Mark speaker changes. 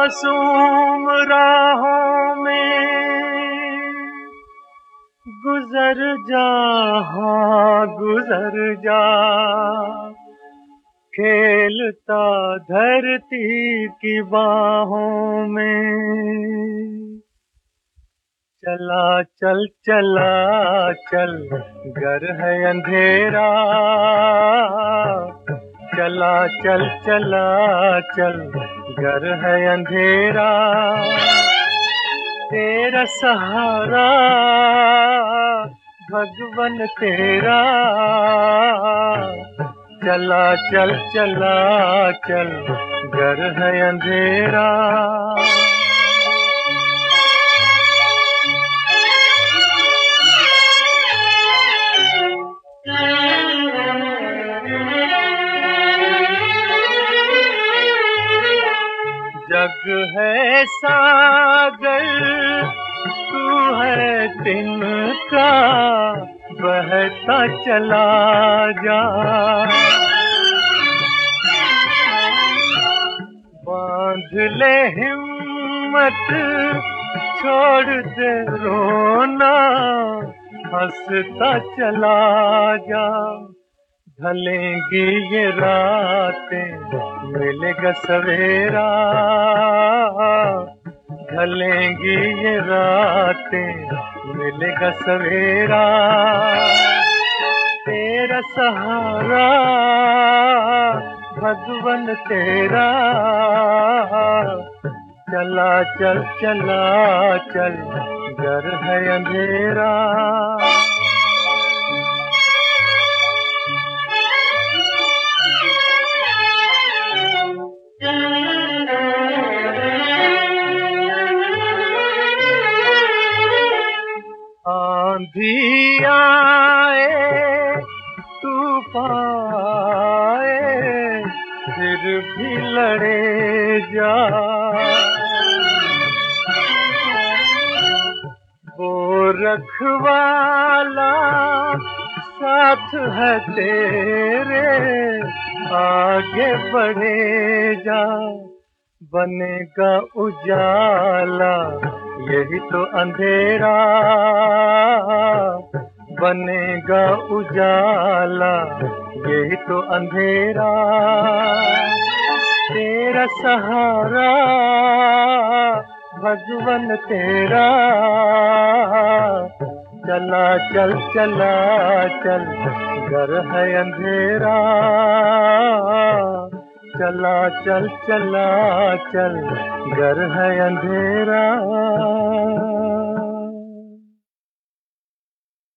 Speaker 1: मासूम राहों में गुजर जा, हाँ गुजर जा, खेलता धरती की बाहों में। चला चल चला चल घर है अंधेरा, चला चल चला चल घर है अंधेरा, तेरा सहारा भगवन तेरा। चला चल चला चल घर है अंधेरा। जग है सागर तू है तिनका, बहता चला जा। बांध ले हिम्मत, छोड़ दे रोना, हंसता चला जा। ढलेंगी ये रातें मिलेगा सवेरा, ढलेंगी ये रातें मिलेगा सवेरा, तेरा सहारा भगवन तेरा। चला चल चला चल घर है अंधेरा। आंधी आए तूफान आए फिर भी लड़े जा, वो रखवाला साथ है तेरे, आगे बढ़े जा। बनेगा उजाला यही तो अंधेरा, बनेगा उजाला यही तो अंधेरा, तेरा सहारा भगवन तेरा। चला चल चला चल घर है अंधेरा, चला चल चला चल घर है अंधेरा।